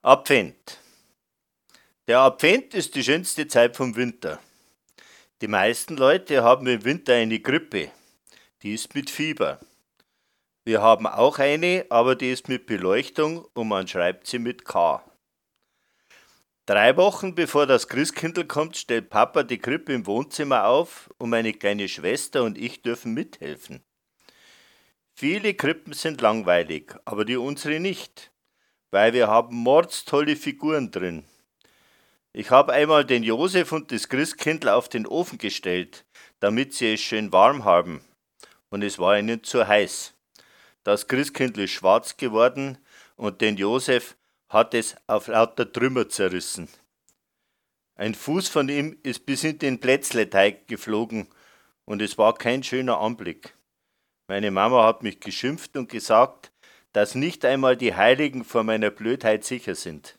Advent. Der Advent ist die schönste Zeit vom Winter. Die meisten Leute haben im Winter eine Grippe. Die ist mit Fieber. Wir haben auch eine, aber die ist mit Beleuchtung und man schreibt sie mit K. 3 Wochen bevor das Christkindl kommt, stellt Papa die Krippe im Wohnzimmer auf und meine kleine Schwester und ich dürfen mithelfen. Viele Krippen sind langweilig, aber die unsere nicht, weil wir haben mordstolle Figuren drin. Ich habe einmal den Josef und das Christkindl auf den Ofen gestellt, damit sie es schön warm haben. Und es war ihnen zu heiß. Das Christkindl ist schwarz geworden und den Josef hat es auf lauter Trümmer zerrissen. Ein Fuß von ihm ist bis in den Plätzleteig geflogen und es war kein schöner Anblick. Meine Mama hat mich geschimpft und gesagt, dass nicht einmal die Heiligen vor meiner Blödheit sicher sind.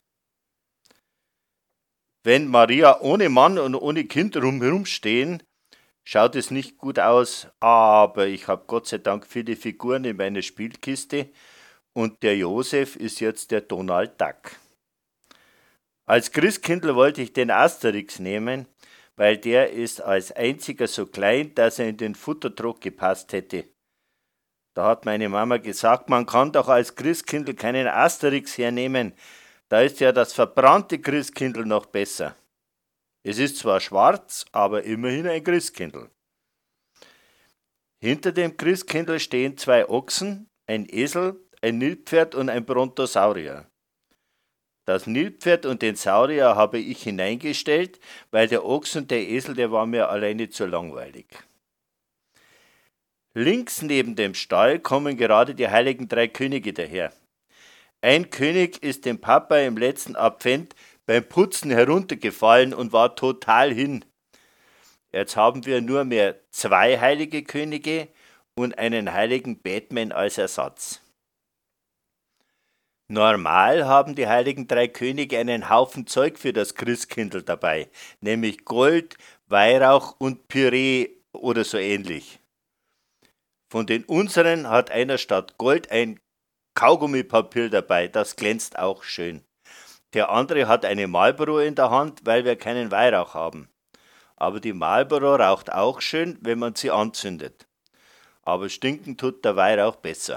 Wenn Maria ohne Mann und ohne Kind rumherum stehen, schaut es nicht gut aus, aber ich habe Gott sei Dank viele Figuren in meiner Spielkiste und der Josef ist jetzt der Donald Duck. Als Christkindl wollte ich den Asterix nehmen, weil der ist als einziger so klein, dass er in den Futtertrog gepasst hätte. Da hat meine Mama gesagt, man kann doch als Christkindl keinen Asterix hernehmen, da ist ja das verbrannte Christkindl noch besser. Es ist zwar schwarz, aber immerhin ein Christkindl. Hinter dem Christkindl stehen 2 Ochsen, ein Esel, ein Nilpferd und ein Brontosaurier. Das Nilpferd und den Saurier habe ich hineingestellt, weil der Ochs und der Esel, der war mir alleine zu langweilig. Links neben dem Stall kommen gerade die heiligen 3 Könige daher. Ein König ist dem Papa im letzten Advent beim Putzen heruntergefallen und war total hin. Jetzt haben wir nur mehr 2 heilige Könige und einen heiligen Batman als Ersatz. Normal haben die heiligen 3 Könige einen Haufen Zeug für das Christkindl dabei, nämlich Gold, Weihrauch und Püree oder so ähnlich. Von den unseren hat einer statt Gold ein Kaugummipapier dabei, das glänzt auch schön. Der andere hat eine Marlboro in der Hand, weil wir keinen Weihrauch haben. Aber die Marlboro raucht auch schön, wenn man sie anzündet. Aber stinken tut der Weihrauch besser.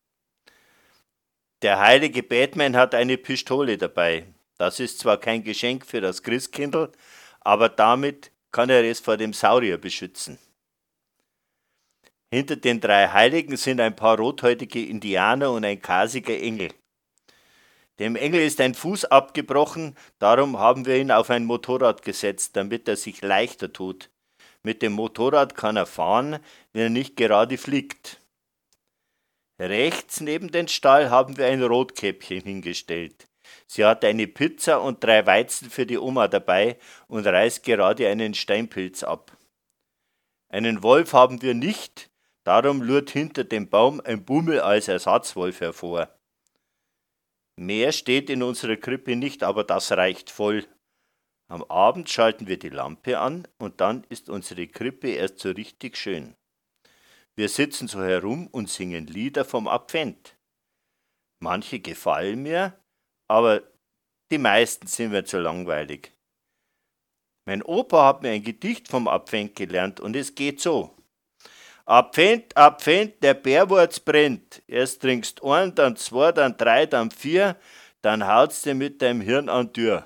Der heilige Batman hat eine Pistole dabei. Das ist zwar kein Geschenk für das Christkindl, aber damit kann er es vor dem Saurier beschützen. Hinter den 3 Heiligen sind ein paar rothäutige Indianer und ein kasiger Engel. Dem Engel ist ein Fuß abgebrochen, darum haben wir ihn auf ein Motorrad gesetzt, damit er sich leichter tut. Mit dem Motorrad kann er fahren, wenn er nicht gerade fliegt. Rechts neben den Stall haben wir ein Rotkäppchen hingestellt. Sie hat eine Pizza und 3 Weizen für die Oma dabei und reißt gerade einen Steinpilz ab. Einen Wolf haben wir nicht, darum lurt hinter dem Baum ein Bummel als Ersatzwolf hervor. Mehr steht in unserer Krippe nicht, aber das reicht voll. Am Abend schalten wir die Lampe an und dann ist unsere Krippe erst so richtig schön. Wir sitzen so herum und singen Lieder vom Advent. Manche gefallen mir, aber die meisten sind mir zu langweilig. Mein Opa hat mir ein Gedicht vom Advent gelernt und es geht so. Advent, Advent, der Bärwurz brennt. Erst trinkst 1, dann 2, dann 3, dann 4, dann haut's dir mit deinem Hirn an Tür.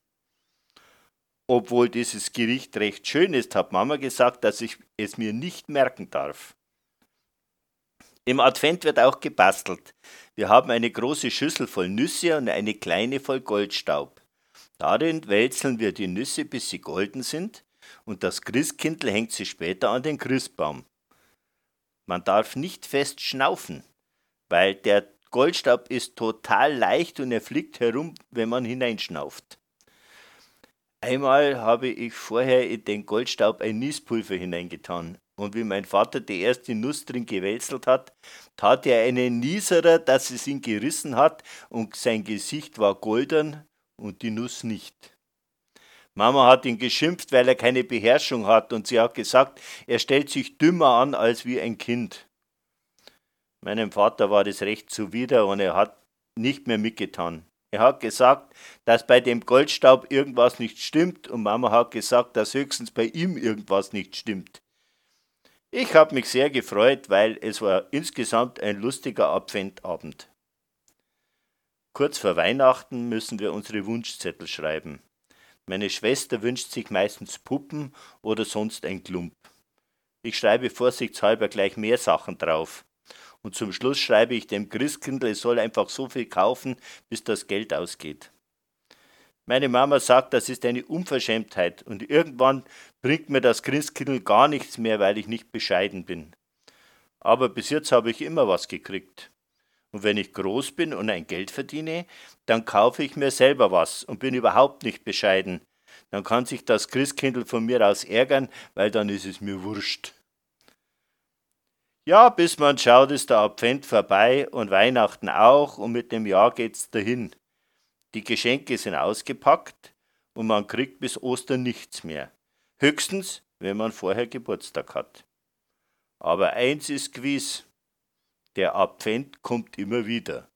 Obwohl dieses Gericht recht schön ist, hat Mama gesagt, dass ich es mir nicht merken darf. Im Advent wird auch gebastelt. Wir haben eine große Schüssel voll Nüsse und eine kleine voll Goldstaub. Darin wälzeln wir die Nüsse, bis sie golden sind, und das Christkindl hängt sie später an den Christbaum. Man darf nicht fest schnaufen, weil der Goldstaub ist total leicht und er fliegt herum, wenn man hineinschnauft. Einmal habe ich vorher in den Goldstaub ein Niespulver hineingetan. Und wie mein Vater die erste Nuss drin gewälzelt hat, tat er einen Nieserer, dass es ihn gerissen hat und sein Gesicht war goldern und die Nuss nicht. Mama hat ihn geschimpft, weil er keine Beherrschung hat und sie hat gesagt, er stellt sich dümmer an als wie ein Kind. Meinem Vater war das recht zuwider und er hat nicht mehr mitgetan. Er hat gesagt, dass bei dem Goldstaub irgendwas nicht stimmt und Mama hat gesagt, dass höchstens bei ihm irgendwas nicht stimmt. Ich habe mich sehr gefreut, weil es war insgesamt ein lustiger Adventabend. Kurz vor Weihnachten müssen wir unsere Wunschzettel schreiben. Meine Schwester wünscht sich meistens Puppen oder sonst ein Klump. Ich schreibe vorsichtshalber gleich mehr Sachen drauf. Und zum Schluss schreibe ich dem Christkindl, es soll einfach so viel kaufen, bis das Geld ausgeht. Meine Mama sagt, das ist eine Unverschämtheit und irgendwann bringt mir das Christkindl gar nichts mehr, weil ich nicht bescheiden bin. Aber bis jetzt habe ich immer was gekriegt. Und wenn ich groß bin und ein Geld verdiene, dann kaufe ich mir selber was und bin überhaupt nicht bescheiden. Dann kann sich das Christkindl von mir aus ärgern, weil dann ist es mir wurscht. Ja, bis man schaut, ist der Advent vorbei und Weihnachten auch und mit dem Jahr geht's dahin. Die Geschenke sind ausgepackt und man kriegt bis Ostern nichts mehr. Höchstens, wenn man vorher Geburtstag hat. Aber eins ist gewiss, der Advent kommt immer wieder.